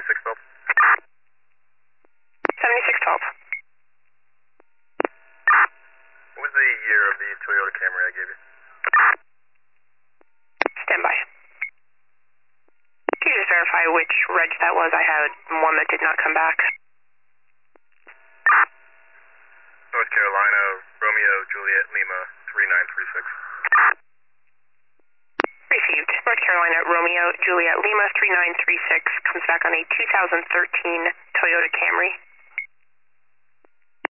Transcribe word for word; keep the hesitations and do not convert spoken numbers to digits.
seventy-six twelve. seventy-six twelve. What was the year of the Toyota Camry I gave you? Stand by. Can you just verify which reg that was? I had one that did not come back. North Carolina, Romeo, Juliet, Lima, three nine three six. Received. North Carolina, Romeo, Juliet, Lima, three nine three six. Comes back on a two thousand thirteen Toyota Camry.